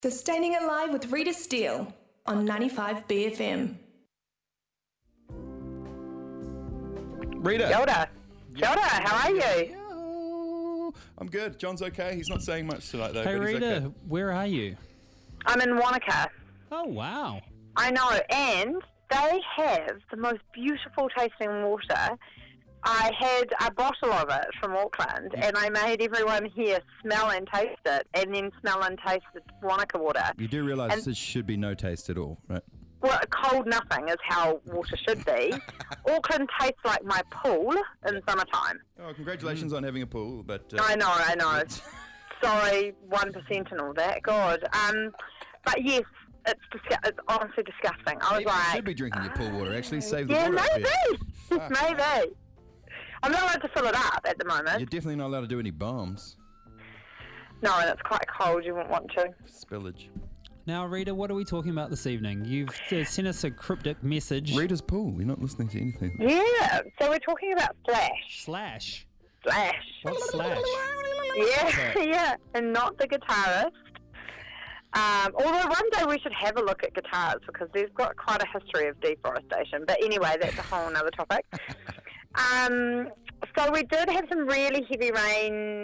Sustaining It Live with Rita Steele on 95 BFM. Rita. Kia ora. Kia ora, how are you? Yo. I'm good. John's okay. He's not saying much tonight, though. Hey, but he's Rita, okay. where are you? I'm in Wanaka. Oh, wow. I know, and they have the most beautiful tasting water. I had a bottle of it from Auckland, and I made everyone here smell and taste it, and then smell and taste the Wanaka water. You do realise this should be no taste at all, right? Well, cold nothing is how water should be. Auckland tastes like my pool in summertime. Oh, congratulations on having a pool, but... I know. Sorry, 1% and all that. God. But yes, it's honestly disgusting. I was Maybe like... you should be drinking your pool water. Actually, save the yeah, water. maybe. Maybe. I'm not allowed to fill it up at the moment. You're definitely not allowed to do any bombs. No, and it's quite cold. You wouldn't want to. Spillage. Now, Rita, what are we talking about this evening? You've sent us a cryptic message. Rita's pool. You're not listening to anything. Yeah. So we're talking about Slash. Slash. What's Slash? Yeah, yeah. And not the guitarist. Although one day we should have a look at guitars because they've got quite a history of deforestation. But anyway, that's a whole other topic. So we did have some really heavy rain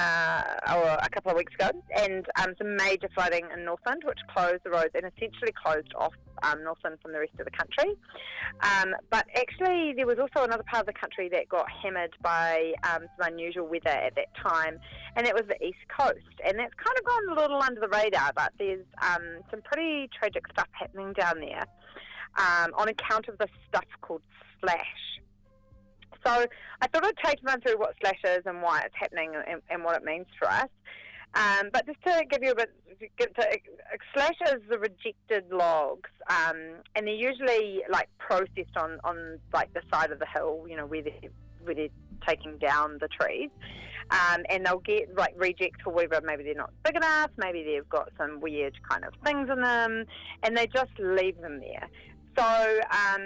a couple of weeks ago, and some major flooding in Northland, which closed the roads and essentially closed off Northland from the rest of the country. But actually, there was also another part of the country that got hammered by some unusual weather at that time, and that was the East Coast. And that's kind of gone a little under the radar, but there's some pretty tragic stuff happening down there on account of this stuff called slash. So I thought I'd take you through what slash is and why it's happening and what it means for us. But just to give you a bit, slash is the rejected logs, and they're usually like processed on like the side of the hill, you know, where they're taking down the trees, and they'll get like rejects for whether maybe they're not big enough, maybe they've got some weird kind of things in them, and they just leave them there. So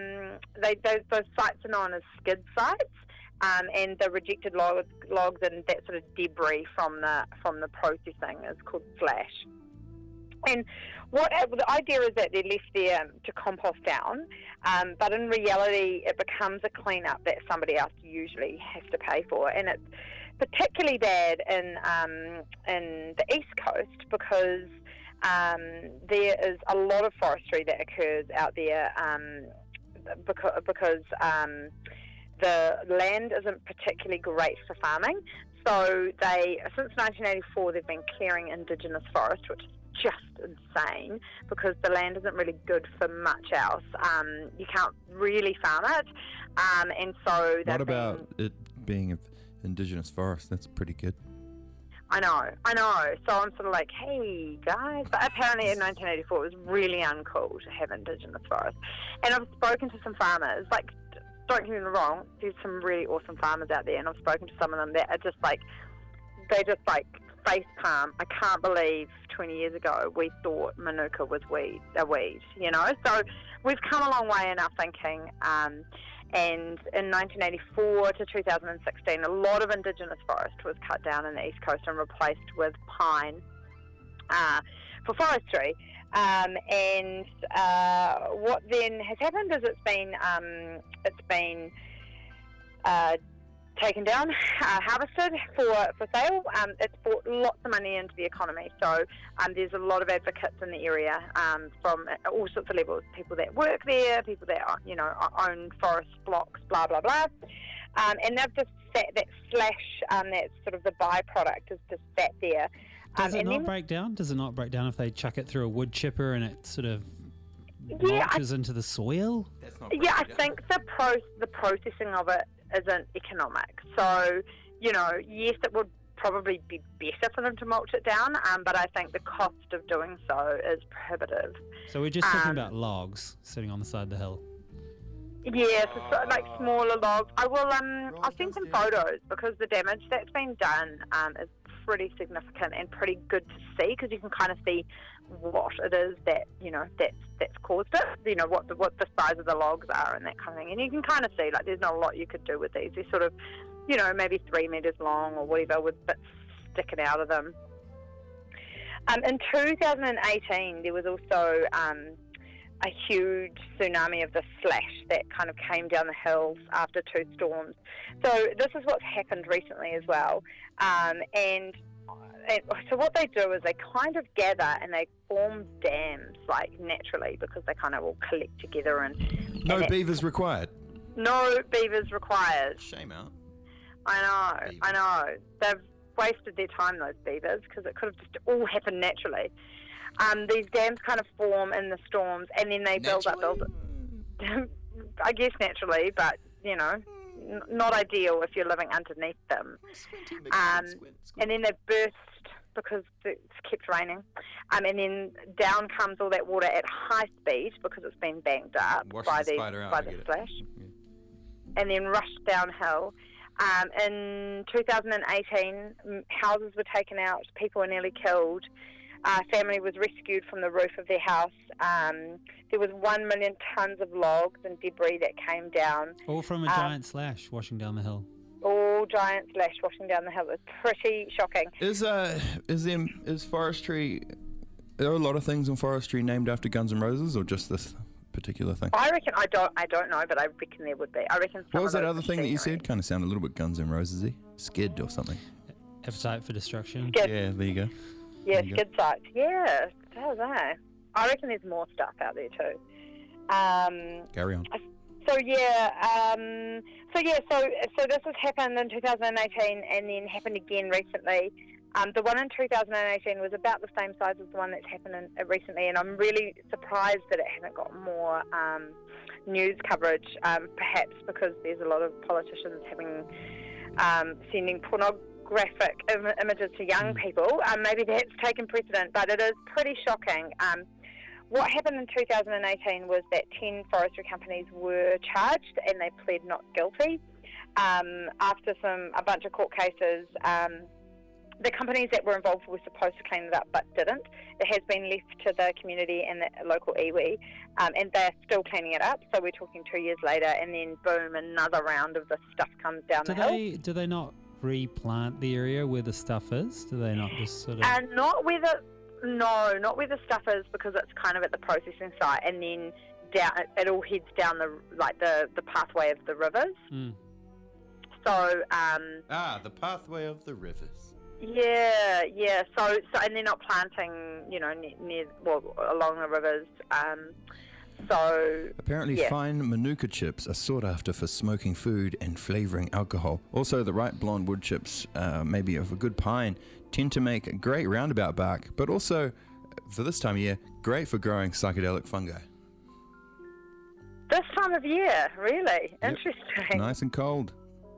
those sites are known as skid sites, and the rejected logs and that sort of debris from the processing is called slash. And the idea is that they're left there to compost down, but in reality it becomes a clean-up that somebody else usually has to pay for, and it's particularly bad in the East Coast because there is a lot of forestry that occurs out there because the land isn't particularly great for farming. So since 1984, they've been clearing indigenous forest, which is just insane because the land isn't really good for much else. You can't really farm it, and so what about it being indigenous forest? That's pretty good. I know. So I'm sort of like, hey, guys. But apparently in 1984 it was really uncool to have indigenous forest. And I've spoken to some farmers, like, don't get me wrong, there's some really awesome farmers out there, and I've spoken to some of them that are just like, they just like face palm. I can't believe 20 years ago we thought manuka was a weed, you know? So we've come a long way in our thinking. And in 1984 to 2016, a lot of indigenous forest was cut down in the East Coast and replaced with pine for forestry. And what then has happened is it's been taken down, harvested for sale. It's brought lots of money into the economy. So there's a lot of advocates in the area from all sorts of levels, people that work there, people that own forest blocks, blah, blah, blah. And they've just sat that slash, that's sort of the byproduct, is just sat there. Does it not break down? Does it not break down if they chuck it through a wood chipper and it sort of mulches into the soil? I think the processing of it isn't economic. So, yes, it would probably be better for them to mulch it down, but I think the cost of doing so is prohibitive. So we're just talking about logs sitting on the side of the hill. Yeah, so like smaller logs. I'll send some photos because the damage that's been done is pretty significant and pretty good to see because you can kind of see what it is that that's caused it. What the size of the logs are and that kind of thing. And you can kind of see like there's not a lot you could do with these. They're sort of maybe 3 meters long or whatever with bits sticking out of them. In 2018, there was also a huge tsunami of the slash that kind of came down the hills after 2 storms. So this is what's happened recently as well. And so what they do is they kind of gather and they form dams, like naturally, because they kind of all collect together. No beavers required. No beavers required. Shame out. I know. They've wasted their time, those beavers, because it could have just all happened naturally. These dams kind of form in the storms, and then they build up. I guess naturally, but not ideal if you're living underneath them. And then they burst because it's kept raining, and then down comes all that water at high speed because it's been banked up by the splash, and then rushed downhill. In 2018, houses were taken out, people were nearly killed. A family was rescued from the roof of their house. There was 1 million tonnes of logs and debris that came down. All from a giant slash washing down the hill. All giant slash washing down the hill. It was pretty shocking. Is forestry? Are there a lot of things in forestry named after Guns N' Roses, or just this particular thing? I reckon I don't know, but I reckon there would be. I reckon. What was that other thing that you said? Kind of sounded a little bit Guns N' Roses-y. Skid or something. Appetite for Destruction. Skid. Yeah, there you go. Yeah, skid sites. Yeah, how's that? I reckon there's more stuff out there too. Carry on. So this has happened in 2018 and then happened again recently. The one in 2018 was about the same size as the one that's happened recently, and I'm really surprised that it hasn't got more news coverage, perhaps because there's a lot of politicians sending pornographic images to young people. Maybe that's taken precedent, but it is pretty shocking. What happened in 2018 was that 10 forestry companies were charged and they pled not guilty. After a bunch of court cases, the companies that were involved were supposed to clean it up but didn't. It has been left to the community and the local iwi, and they're still cleaning it up. So we're talking 2 years later, and then boom, another round of this stuff comes down the hill. Do they not replant the area where the stuff is? Do they not just sort of... not where the stuff is, because it's kind of at the processing site, and then down, it all heads down the pathway of the rivers. So the pathway of the rivers. Yeah. So and they're not planting, along the rivers. Apparently, fine manuka chips are sought after for smoking food and flavouring alcohol. Also, the right blonde wood chips, maybe of a good pine, tend to make great roundabout bark, but also, for this time of year, great for growing psychedelic fungi. This time of year, really? Yep. Interesting. Nice and cold.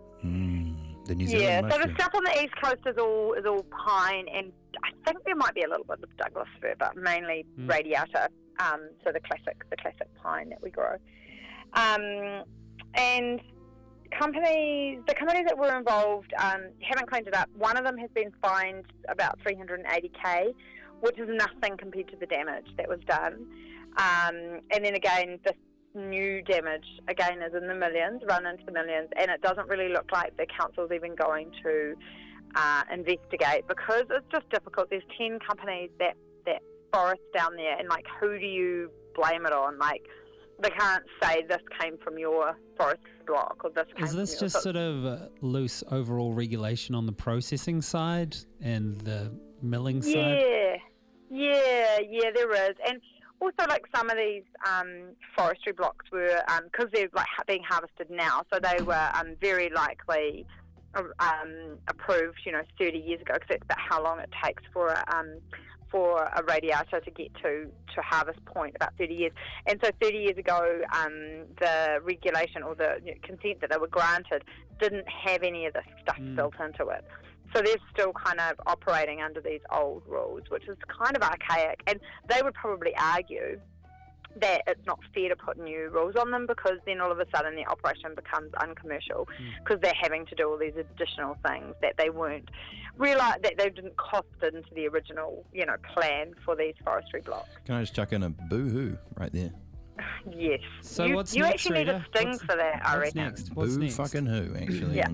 The New Zealand so mushroom. the stuff on the east coast is all pine, and I think there might be a little bit of Douglas fir, but mainly radiata. So the classic pine that we grow. And the companies that were involved haven't cleaned it up. One of them has been fined about $380,000, which is nothing compared to the damage that was done. And then again, this new damage again is in the millions, run into the millions, and it doesn't really look like the council's even going to investigate, because it's just difficult. There's 10 companies that forest down there, and who do you blame it on? They can't say this came from your forest block or this came Is this from just sort of loose overall regulation on the processing side and the milling side? Yeah, there is. And also, some of these forestry blocks were, because they're being harvested now, so they were very likely approved, 30 years ago, because that's about how long it takes for a radiata to get to harvest point, about 30 years. And so 30 years ago, the regulation or the consent that they were granted didn't have any of this stuff built into it. So they're still kind of operating under these old rules, which is kind of archaic. And they would probably argue that it's not fair to put new rules on them, because then all of a sudden their operation becomes uncommercial, because they're having to do all these additional things that they weren't realise that they didn't cost into the original, plan for these forestry blocks. Can I just chuck in a boo-hoo right there? Yes. So you, what's you next, actually need a Rita? sting for that, I What's reckon. next? What's Boo next? fucking who, actually. Yeah.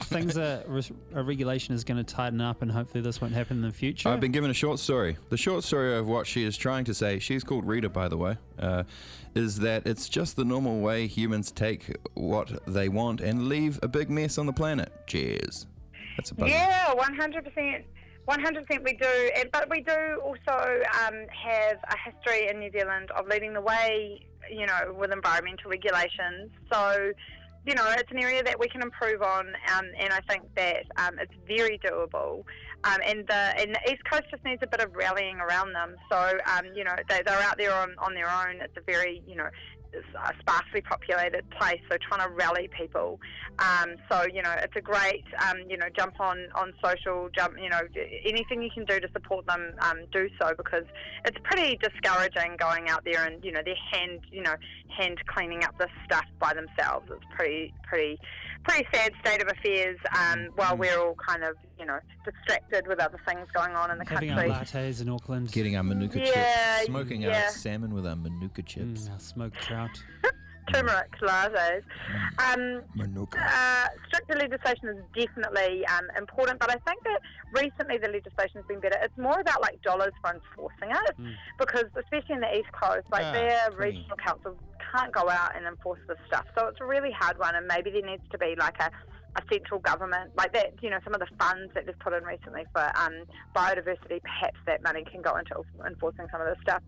A regulation is going to tighten up, and hopefully this won't happen in the future. I've been given a short story. The short story of what she is trying to say, she's called Rita, by the way, is that it's just the normal way humans take what they want and leave a big mess on the planet. Cheers. That's a buzz. Yeah, 100%. 100% we do, but we do also have a history in New Zealand of leading the way, with environmental regulations. So, it's an area that we can improve on, and I think that it's very doable. And the East Coast just needs a bit of rallying around them. So, they're out there on their own. It's a very, it's a sparsely populated place, so trying to rally people. So, it's a great, jump on social, anything you can do to support them, do so, because it's pretty discouraging going out there and, they're hand cleaning up this stuff by themselves. It's pretty sad state of affairs, while we're all kind of, distracted with other things going on in the Having country. our lattes in Auckland. Getting our Manuka Yeah, chips, smoking yeah. our salmon with our Manuka chips. Our smoked trout. Turmeric lattes. Manuka. Stricter legislation is definitely important, but I think that recently the legislation has been better. It's more about dollars for enforcing it, because especially in the East Coast, their regional councils can't go out and enforce this stuff. So it's a really hard one, and maybe there needs to be a central government like that. Some of the funds that they've put in recently for biodiversity, perhaps that money can go into enforcing some of this stuff.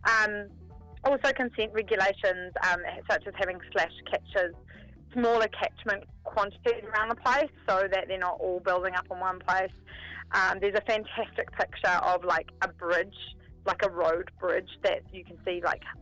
Also, consent regulations, such as having slash catches, smaller catchment quantities around the place, so that they're not all building up in one place. There's a fantastic picture of a bridge, a road bridge, that you can see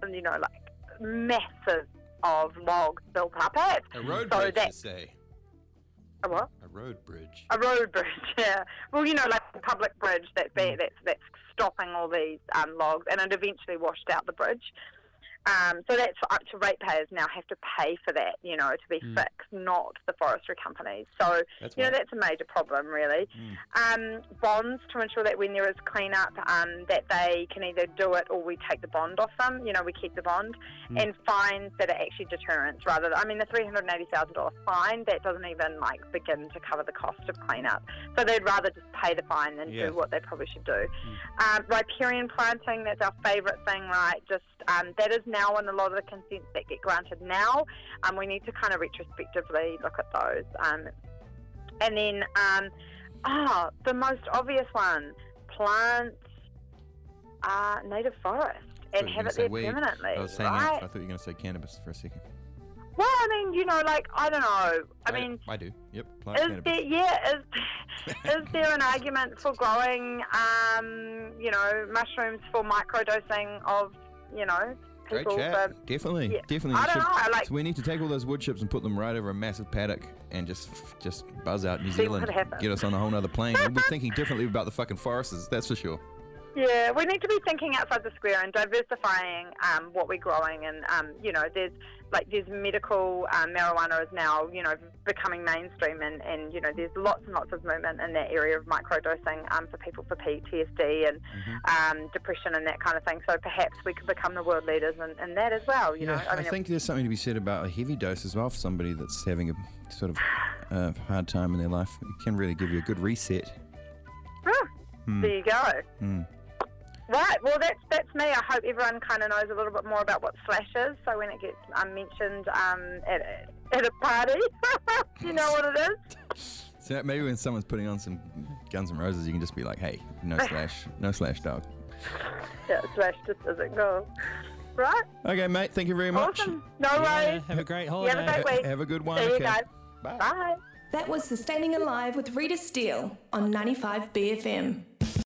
massive of logs built up at. A road so bridge, that, you say? A what? A road bridge. A road bridge, yeah. Well, a public bridge that's stopping all these logs, and it eventually washed out the bridge. So that's up to ratepayers now have to pay for that, to be fixed, not the forestry companies. So, That's that's a major problem, really. Bonds to ensure that when there is clean-up, that they can either do it or we take the bond off them, we keep the bond, and fines that are actually deterrents rather than, the $380,000 fine, that doesn't even, begin to cover the cost of clean-up. So they'd rather just pay the fine than do what they probably should do. Riparian planting, that's our favourite thing, right? Just, that is now in a lot of the consents that get granted now. We need to kind of retrospectively look at those. And then, the most obvious one, plant native forest and have it there permanently. I was saying right? I thought you were going to say cannabis for a second. Well, I don't know. I do. Yep. Plant Is cannabis. is there an argument for growing, mushrooms for microdosing of, Great people? chat. Definitely. Yeah. Definitely. I don't know. So we need to take all those wood chips and put them right over a massive paddock and just buzz out New See what Zealand. happens. Get us on a whole nother plane. We'll be thinking differently about the fucking forests, that's for sure. Yeah, we need to be thinking outside the square and diversifying what we're growing. And, there's medical marijuana is now, becoming mainstream. And there's lots and lots of movement in that area of microdosing for people for PTSD and depression and that kind of thing. So perhaps we could become the world leaders in that as well, I think there's something to be said about a heavy dose as well for somebody that's having a sort of hard time in their life. It can really give you a good reset. There you go. Right, well that's me. I hope everyone kind of knows a little bit more about what slash is, so when it gets mentioned at a party, you know what it is. So maybe when someone's putting on some Guns N' Roses, you can just be like, hey, no slash dog. Yeah, slash just isn't cool. Right? Okay, mate, thank you very much. Awesome. No worries. Have a great You holiday. have a great week. Have a good one. See you Okay. guys. Bye. Bye. That was Sustaining Alive with Rita Steele on 95 BFM.